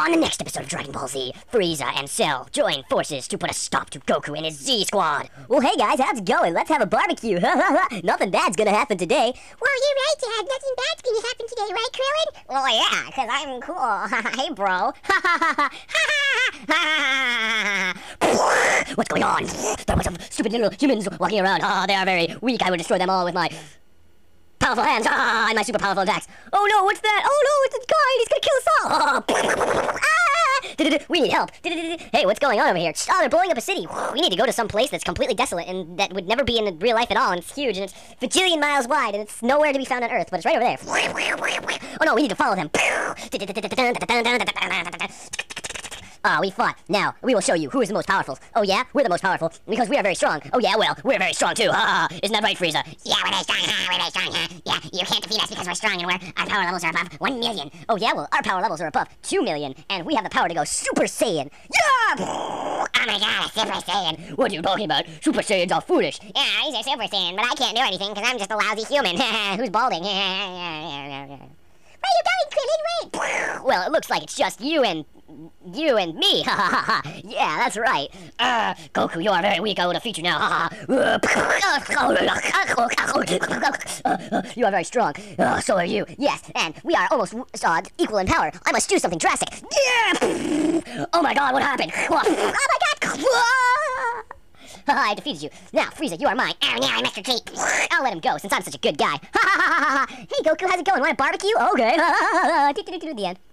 On the next episode of Dragon Ball Z, Frieza and Cell join forces to put a stop to Goku and his Z Squad. Well, hey guys, how's it going? Let's have a barbecue. Nothing bad's gonna happen today. Well, you're right, Dad. Nothing bad's gonna happen today, right, Krillin? Well, yeah, because I'm cool. Hey, bro. What's going on? There were some stupid little humans walking around. They are very weak. I will destroy them all with my powerful hands, and my super powerful attacks. Oh no, what's that? Oh no, it's a guy, he's gonna kill us all. We need help. Hey, what's going on over here? Oh, they're blowing up a city. We need to go to some place that's completely desolate and that would never be in real life at all, and it's huge, and it's bajillion miles wide, and it's nowhere to be found on Earth, but it's right over there. Oh no, we need to follow them. We fought. Now, we will show you who is the most powerful. Oh yeah? We're the most powerful. Because we are very strong. Oh yeah, well, we're very strong too. Isn't that right, Frieza? Yeah, we're very strong. We're very strong. Yeah, you can't defeat us because we're strong and our power levels are above 1 million. Oh yeah, well, our power levels are above 2 million, and we have the power to go Super Saiyan. Yeah! Oh my god, a Super Saiyan. What are you talking about? Super Saiyans are foolish. Yeah, he's a Super Saiyan, but I can't do anything because I'm just a lousy human. Who's balding? Where are you going, Krillin? Wait! Well, it looks like it's just you and me. Yeah, that's right. Goku, you are very weak. I will defeat you now. You are very strong. So are you. Yes, and we are almost equal in power. I must do something drastic. Yeah! Oh my god, what happened? Oh my god! I defeated you. Now, Frieza, you are mine. Oh, now I must retreat. I'll let him go since I'm such a good guy. Hey, Goku, how's it going? Want a barbecue? Okay. The end.